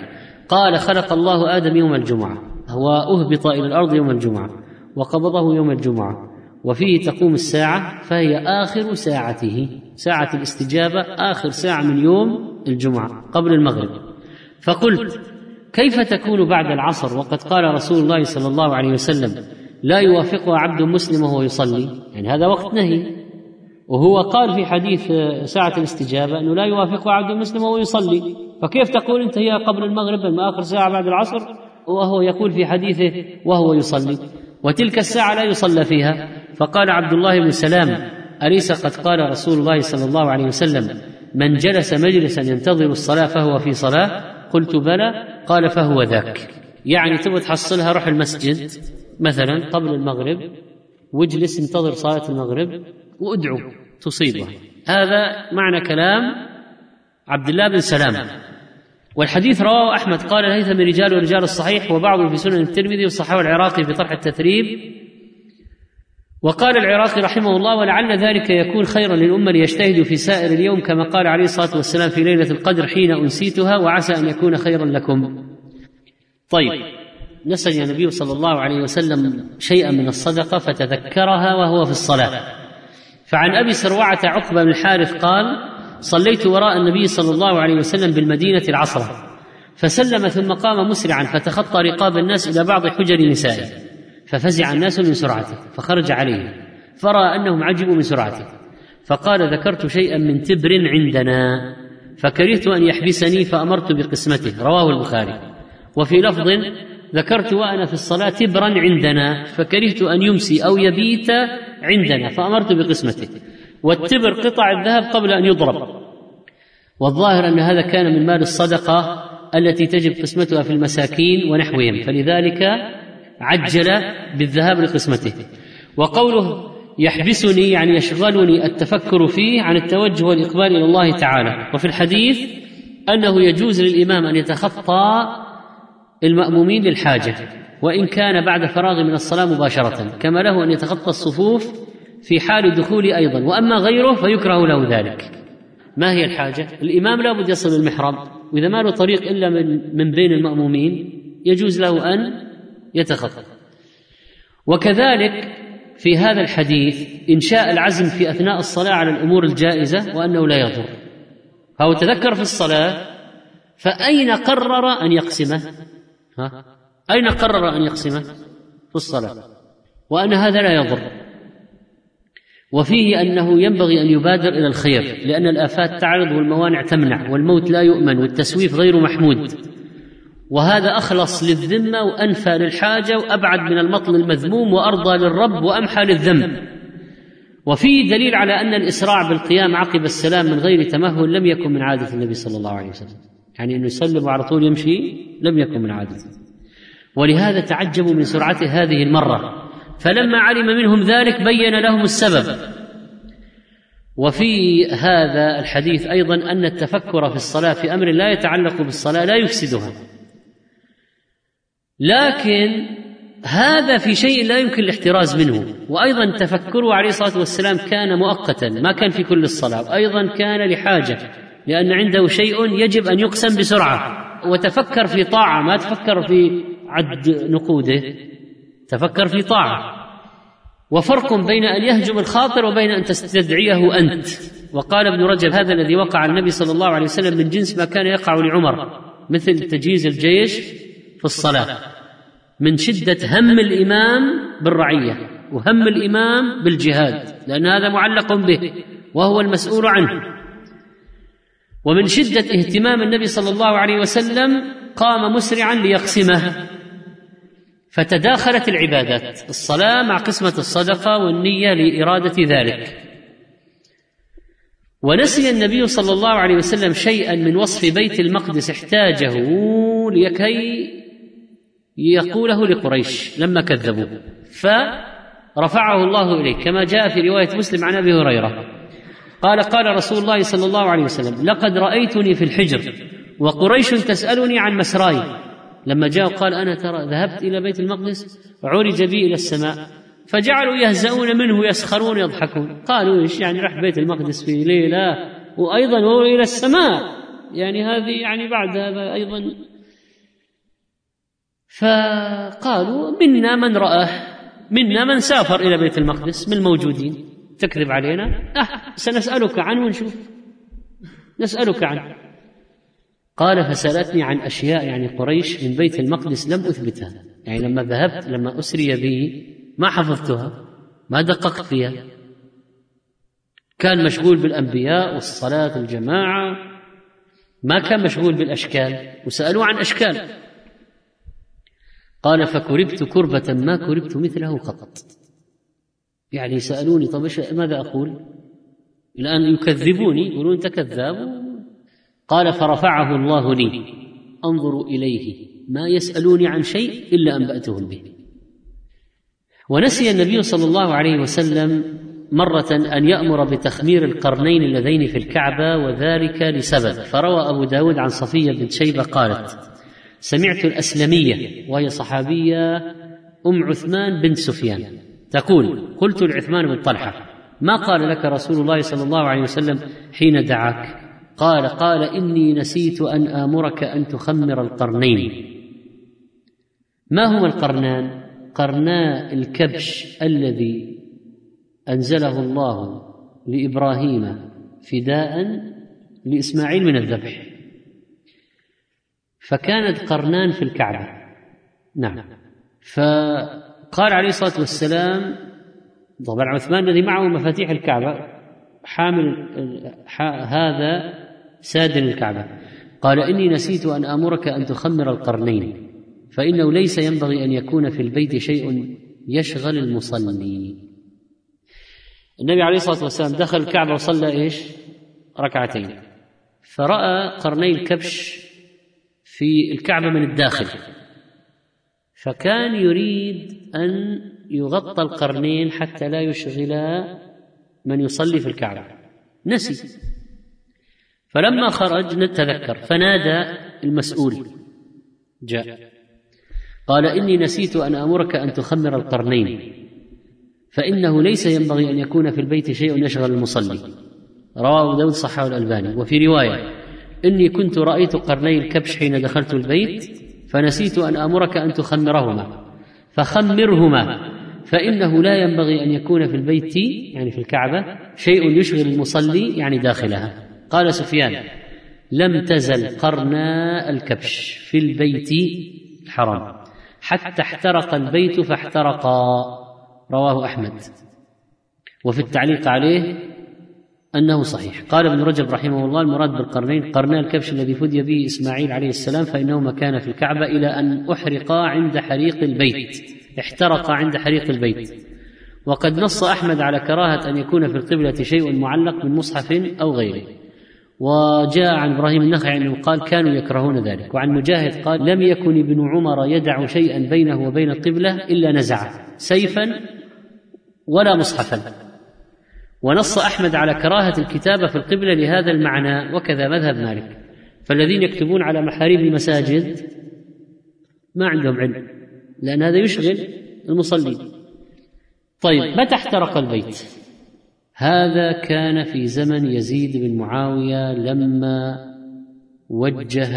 قال خلق الله آدم يوم الجمعة، هو أهبط إلى الأرض يوم الجمعة وقبضه يوم الجمعة، وفيه تقوم الساعة، فهي آخر ساعته، ساعة الاستجابة آخر ساعة من يوم الجمعة قبل المغرب. فقلت كيف تكون بعد العصر وقد قال رسول الله صلى الله عليه وسلم لا يوافقها عبد مسلم وهو يصلي؟ يعني هذا وقت نهي، وهو قال في حديث ساعة الاستجابة أنه لا يوافقها عبد مسلم وهو يصلي، فكيف تقول أنت هي قبل المغرب بل آخر ساعة بعد العصر وهو يقول في حديثه وهو يصلي، وتلك الساعة لا يصلى فيها؟ فقال عبد الله بن سلام أليس قد قال رسول الله صلى الله عليه وسلم من جلس مجلسا ينتظر الصلاة فهو في صلاة؟ قلت بلى. قال فهو ذاك. يعني تبغى تحصلها روح المسجد مثلا قبل المغرب واجلس انتظر صلاة المغرب وادعو تصيبها. هذا معنى كلام عبد الله بن سلام. والحديث رواه أحمد قال الهيثمي رجال ورجال الصحيح، وبعضه في سنن الترمذي، وصححه العراقي في طرح التثريب. وقال العراقي رحمه الله ولعل ذلك يكون خيرا للأمة ليجتهدوا في سائر اليوم كما قال عليه الصلاة والسلام في ليلة القدر حين أنسيتها وعسى أن يكون خيرا لكم. طيب، نسأل النبي صلى الله عليه وسلم شيئا من الصدقة فتذكرها وهو في الصلاة. فعن أبي سروعة عقبة بن الحارث قال صليت وراء النبي صلى الله عليه وسلم بالمدينة العصر فسلم ثم قام مسرعا فتخطى رقاب الناس إلى بعض حجر نسائه ففزع الناس من سرعته فخرج عليه فرأى أنهم عجبوا من سرعته فقال ذكرت شيئا من تبر عندنا فكرهت أن يحبسني فأمرت بقسمته. رواه البخاري. وفي لفظ ذكرت وأنا في الصلاة تبرا عندنا فكرهت أن يمسي أو يبيت عندنا فأمرت بقسمته. والتبر قطع الذهب قبل أن يضرب، والظاهر أن هذا كان من مال الصدقة التي تجب قسمتها في المساكين ونحوهم، فلذلك عجل بالذهاب لقسمته. وقوله يحبسني يعني يشغلني التفكر فيه عن التوجه والإقبال إلى الله تعالى. وفي الحديث أنه يجوز للإمام أن يتخطى المأمومين للحاجة وإن كان بعد فراغ من الصلاة مباشرة، كما له أن يتخطى الصفوف في حال الدخول أيضا، وأما غيره فيكره له ذلك. ما هي الحاجة؟ الإمام لا بد يصل المحراب، وإذا ما له طريق إلا من, من بين المأمومين يجوز له أن يتخطى. وكذلك في هذا الحديث إنشاء العزم في أثناء الصلاة على الأمور الجائزة وأنه لا يضر. فهو تذكر في الصلاة فأين قرر أن يقسمه؟ ها؟ أين قرر أن يقسمه؟ في الصلاة، وأن هذا لا يضر. وفيه أنه ينبغي أن يبادر إلى الخير لأن الآفات تعرض والموانع تمنع والموت لا يؤمن والتسويف غير محمود، وهذا أخلص للذمة وأنفى للحاجة وأبعد من المطل المذموم وأرضى للرب وأمحى للذنب. وفيه دليل على أن الإسراع بالقيام عقب السلام من غير تمهل لم يكن من عادة النبي صلى الله عليه وسلم، يعني أنه يسلم وعلى طول يمشي لم يكن من عادته، ولهذا تعجبوا من سرعته هذه المرة، فلما علم منهم ذلك بين لهم السبب. وفي هذا الحديث أيضا أن التفكر في الصلاة في أمر لا يتعلق بالصلاة لا يفسدها، لكن هذا في شيء لا يمكن الاحتراز منه. وأيضا تفكره عليه الصلاة والسلام كان مؤقتا ما كان في كل الصلاة، وأيضا كان لحاجة لأن عنده شيء يجب أن يقسم بسرعة، وتفكر في طاعة ما تفكر في عد نقوده، تفكر في طاعة. وفرق بين أن يهجم الخاطر وبين أن تستدعيه أنت. وقال ابن رجب هذا الذي وقع النبي صلى الله عليه وسلم من جنس ما كان يقع لعمر، مثل تجهيز الجيش في الصلاة من شدة هم الإمام بالرعية وهم الإمام بالجهاد، لأن هذا معلق به وهو المسؤول عنه، ومن شدة اهتمام النبي صلى الله عليه وسلم قام مسرعا ليقسمه، فتداخلت العبادات، الصلاة مع قسمة الصدقة والنية لإرادة ذلك. ونسي النبي صلى الله عليه وسلم شيئا من وصف بيت المقدس احتاجه لكي يقوله لقريش لما كذبوه، فرفعه الله إليه كما جاء في رواية مسلم عن أبي هريرة قال قال رسول الله صلى الله عليه وسلم لقد رأيتني في الحجر وقريش تسألني عن مسراي. لما جاء قال أنا ترى ذهبت إلى بيت المقدس عرج بي إلى السماء، فجعلوا يهزؤون منه يسخرون يضحكون، قالوا إيش يعني رح بيت المقدس في ليلة وأيضا هو إلى السماء، يعني هذه يعني بعد هذا أيضا فقالوا منا من رآه، منا من سافر إلى بيت المقدس من الموجودين، تكذب علينا؟ أه سنسألك عنه ونشوف، نسألك عنه. قال فسألتني عن أشياء، يعني قريش، من بيت المقدس لم أثبتها، يعني لما ذهبت لما أسري بي ما حفظتها، ما دققت فيها، كان مشغول بالأنبياء والصلاة الجماعة، ما كان مشغول بالأشكال، وسألوا عن أشكال. قال فكربت كربة ما كربت مثله قط، يعني سألوني طب ماذا أقول؟ الآن يكذبوني، يقولون أنت كذاب. قال فرفعه الله لي، أنظر إليه ما يسألوني عن شيء إلا أنبأتهم به. ونسي النبي صلى الله عليه وسلم مرة أن يأمر بتخمير القرنين اللذين في الكعبة، وذلك لسبب. فروى أبو داود عن صفية بنت شيبة قالت سمعت الأسلمية وهي صحابية أم عثمان بنت سفيان تقول قلت لعثمان بن طلحة ما قال لك رسول الله صلى الله عليه وسلم حين دعاك؟ قال قال إني نسيت أن آمرك أن تخمر القرنين. ما هما القرنان؟ قرنا الكبش الذي أنزله الله لإبراهيم فداء لإسماعيل من الذبح، فكانت قرنان في الكعبة. نعم. فقال عليه الصلاة والسلام، طبعا عثمان الذي معه مفاتيح الكعبة حامل هذا سادن الكعبة، قال إني نسيت أن آمرك أن تخمر القرنين، فإنه ليس ينبغي أن يكون في البيت شيء يشغل المصلي. النبي عليه الصلاة والسلام دخل الكعبة وصلى إيش؟ ركعتين، فرأى قرني الكبش في الكعبة من الداخل، فكان يريد أن يغطى القرنين حتى لا يشغلا من يصلي في الكعبة، نسي. فلما خرج تذكر فنادى المسؤول جاء قال إني نسيت أن أمرك أن تخمر القرنين، فإنه ليس ينبغي أن يكون في البيت شيء يشغل المصلي. رواه داود صححه الألباني. وفي رواية إني كنت رأيت قرني الكبش حين دخلت البيت فنسيت أن أمرك أن تخمرهما فخمرهما، فإنه لا ينبغي أن يكون في البيت يعني في الكعبة شيء يشغل المصلي يعني داخلها. قال سفيان لم تزل قرنا الكبش في البيت الحرام حتى احترق البيت فاحترقا، رواه أحمد. وفي التعليق عليه أنه صحيح. قال ابن رجب رحمه الله المراد بالقرنين قرنا الكبش الذي فدي به إسماعيل عليه السلام، فإنه كان في الكعبة إلى أن أحرق عند حريق البيت، احترق عند حريق البيت. وقد نص أحمد على كراهة أن يكون في القبلة شيء معلق من مصحف أو غيره، وجاء عن إبراهيم النخعي أنه قال كانوا يكرهون ذلك. وعن مجاهد قال لم يكن ابن عمر يدع شيئا بينه وبين القبلة إلا نزعه سيفا ولا مصحفا. ونص أحمد على كراهة الكتابة في القبلة لهذا المعنى، وكذا مذهب مالك. فالذين يكتبون على محاريب المساجد ما عندهم علم، لأن هذا يشغل المصلين. طيب متى احترق البيت؟ هذا كان في زمن يزيد بن معاوية لما وجه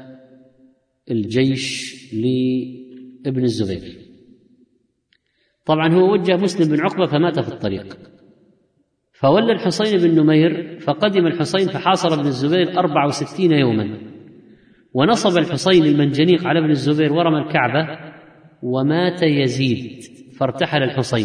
الجيش لابن الزبير. طبعا هو وجه مسلم بن عقبة فمات في الطريق، فولى الحسين بن نمير، فقدم الحسين فحاصر ابن الزبير أربع وستين يوما، ونصب الحسين المنجنيق على ابن الزبير ورمى الكعبة، ومات يزيد فارتحل الحسين.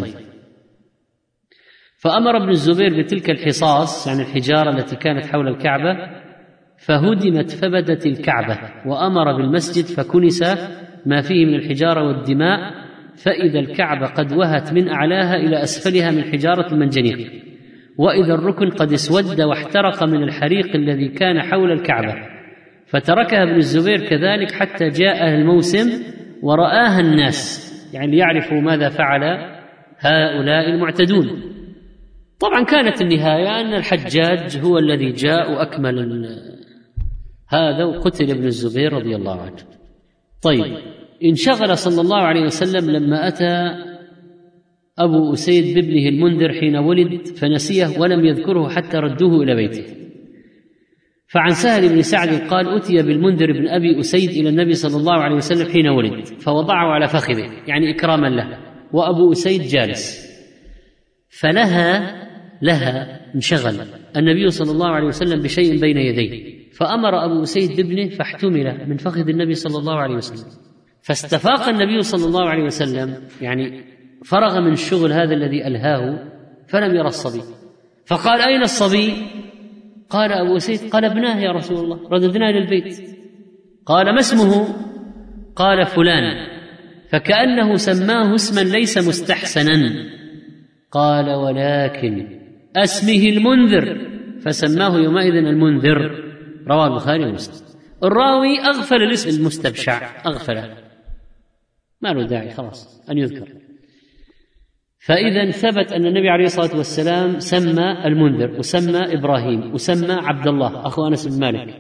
فأمر ابن الزبير بتلك الحصاص يعني الحجارة التي كانت حول الكعبة، فهدمت فبدت الكعبة، وأمر بالمسجد فكنس ما فيه من الحجارة والدماء، فإذا الكعبة قد وهت من أعلاها إلى أسفلها من حجارة المنجنيق، وإذا الركن قد اسود واحترق من الحريق الذي كان حول الكعبة، فتركها ابن الزبير كذلك حتى جاء الموسم ورآها الناس، يعني ليعرفوا ماذا فعل هؤلاء المعتدون. طبعا كانت النهاية أن الحجاج هو الذي جاء وأكمل هذا، وقتل ابن الزبير رضي الله عنه. طيب انشغل صلى الله عليه وسلم لما أتى أبو أسيد بابنه المنذر حين ولد فنسيه ولم يذكره حتى ردوه إلى بيته، فعن سهل بن سعد قال أتي بالمنذر بن أبي أسيد إلى النبي صلى الله عليه وسلم حين ولد فوضعه على فخذه يعني إكراما له، وأبو أسيد جالس، فلها لها انشغل النبي صلى الله عليه وسلم بشيء بين يديه، فأمر أبو أسيد بابنه فاحتمل من فخذ النبي صلى الله عليه وسلم، فاستفاق النبي صلى الله عليه وسلم يعني فرغ من الشغل هذا الذي ألهاه فلم يرى الصبي، فقال أين الصبي؟ قال أبو أسيد قلبناه يا رسول الله، رددناه إلى البيت. قال ما اسمه؟ قال فلان، فكأنه سماه اسما ليس مستحسنا. قال ولكن اسمه المنذر، فسماه يومئذ المنذر. رواه البخاري ومسلم. الراوي أغفل الاسم المستبشع، أغفله ما له داعي خلاص أن يذكر. فإذا ثبت أن النبي عليه الصلاة والسلام سمى المنذر وسمى إبراهيم وسمى عبد الله أخو أنس بن مالك،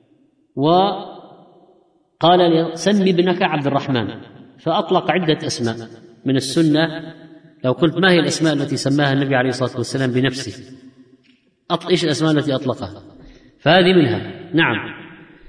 وقال سم ابنك عبد الرحمن، فأطلق عدة أسماء. من السنة لو قلت ما هي الأسماء التي سماها النبي عليه الصلاة والسلام بنفسه، إيش الأسماء التي أطلقها؟ فهذه منها. نعم.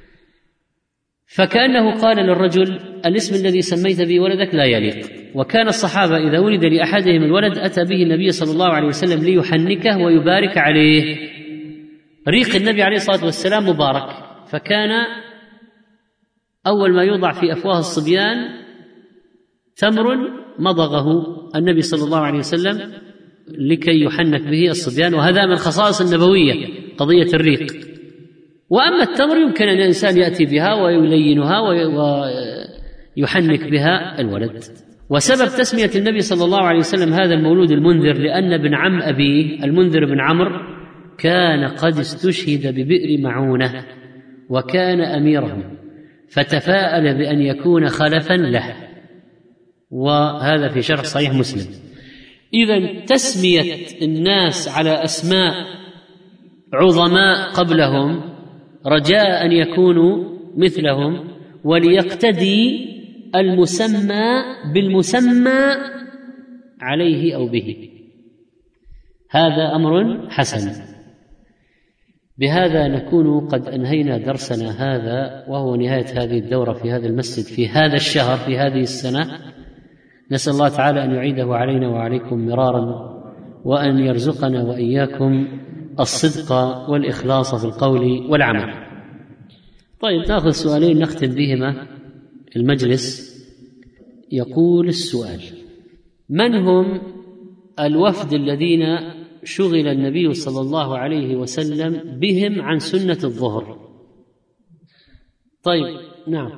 فكأنه قال للرجل الاسم الذي سميت به ولدك لا يليق. وكان الصحابة إذا ولد لأحدهم الولد أتى به النبي صلى الله عليه وسلم ليحنكه ويبارك عليه. ريق النبي عليه الصلاة والسلام مبارك، فكان أول ما يوضع في أفواه الصبيان تمر مضغه النبي صلى الله عليه وسلم لكي يحنك به الصبيان، وهذا من خصائص النبوية قضية الريق. وأما التمر يمكن أن الإنسان يأتي بها ويلينها ويحنك بها الولد. وسبب تسمية النبي صلى الله عليه وسلم هذا المولود المنذر لأن ابن عم أبيه المنذر بن عمرو كان قد استشهد ببئر معونة وكان أميرهم، فتفاءل بأن يكون خلفا له، وهذا في شرح صحيح مسلم. إذن تسمية الناس على أسماء عظماء قبلهم رجاء أن يكونوا مثلهم، وليقتدي المسمى بالمسمى عليه أو به. هذا أمر حسن. بهذا نكون قد أنهينا درسنا هذا، وهو نهاية هذه الدورة في هذا المسجد في هذا الشهر في هذه السنة. نسأل الله تعالى أن يعيده علينا وعليكم مرارا، وأن يرزقنا وإياكم الصدق والإخلاص في القول والعمل. طيب نأخذ سؤالين نختم بهما المجلس. يقول السؤال: من هم الوفد الذين شغل النبي صلى الله عليه وسلم بهم عن سنة الظهر؟ طيب نعم،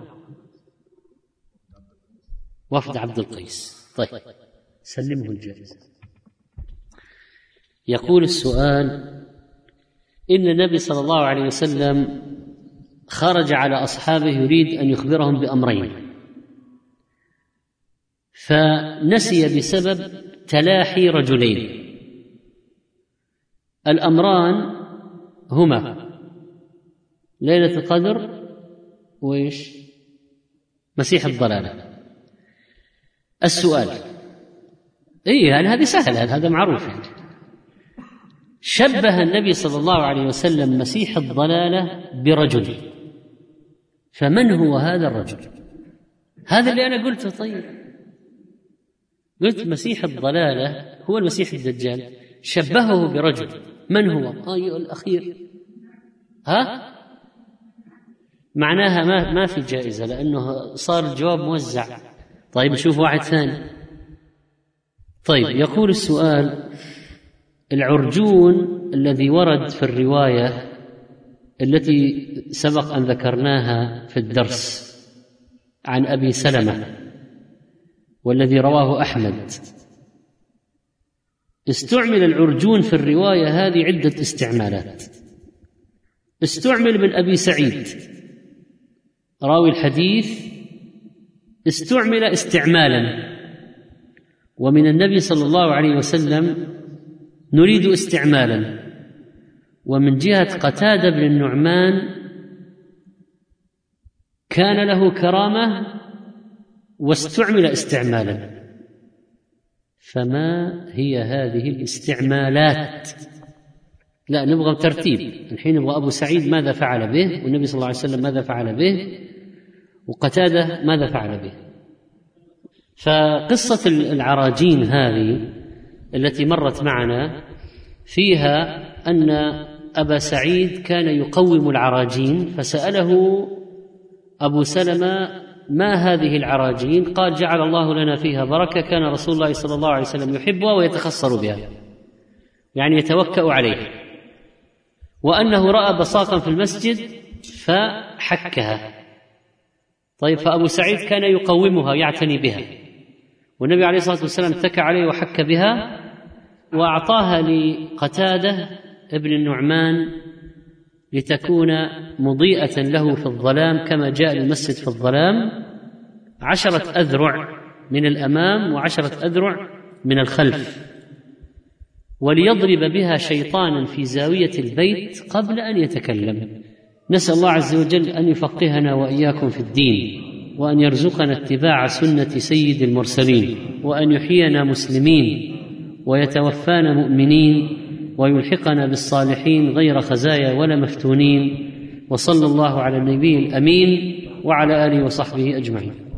وفد عبد القيس. طيب سلمه الجائزة. يقول السؤال: إن النبي صلى الله عليه وسلم خرج على أصحابه يريد أن يخبرهم بأمرين، فنسي بسبب تلاحي رجلين. الأمران هما ليلة القدر وإيش؟ مسيح الضلالة. السؤال إيه يعني هذه سهلة، هذا معروف يعني. شبه النبي صلى الله عليه وسلم مسيح الضلالة برجل، فمن هو هذا الرجل؟ هذا اللي أنا قلته. طيب قلت مسيح الضلالة هو المسيح الدجال، شبهه برجل، من هو؟ أيوه الأخير. ها معناها ما ما في جائزة لأنه صار الجواب موزع. طيب نشوف واحد ثاني. طيب يقول السؤال: العرجون الذي ورد في الرواية التي سبق أن ذكرناها في الدرس عن أبي سلمة والذي رواه أحمد، استعمل العرجون في الرواية هذه عدة استعمالات. استعمل من أبي سعيد راوي الحديث، استعمل استعمالا، ومن النبي صلى الله عليه وسلم نريد استعمالا، ومن جهة قتادة بن النعمان كان له كرامة واستعمل استعمالا. فما هي هذه الاستعمالات؟ لا، نبغى ترتيب. الحين نبغى أبو سعيد ماذا فعل به، والنبي صلى الله عليه وسلم ماذا فعل به، وقتادة ماذا فعل به. فقصة العراجين هذه التي مرت معنا فيها أن أبا سعيد كان يقوم العراجين، فسأله أبو سلمة ما هذه العراجين؟ قال جعل الله لنا فيها بركة، كان رسول الله صلى الله عليه وسلم يحبها ويتخصر بها، يعني يتوكأ عليها، وأنه رأى بصاقا في المسجد فحكها. طيب، فأبو سعيد كان يقومها يعتني بها، والنبي عليه الصلاة والسلام اتكى عليه وحك بها، وأعطاها لقتادة ابن النعمان لتكون مضيئة له في الظلام، كما جاء المسجد في الظلام، عشرة أذرع من الأمام وعشرة أذرع من الخلف، وليضرب بها شيطانا في زاوية البيت قبل أن يتكلم. نسأل الله عز وجل أن يفقهنا وإياكم في الدين، وأن يرزقنا اتباع سنة سيد المرسلين، وأن يحيينا مسلمين ويتوفانا مؤمنين، ويلحقنا بالصالحين غير خزايا ولا مفتونين. وصلى الله على النبي الأمين وعلى آله وصحبه أجمعين.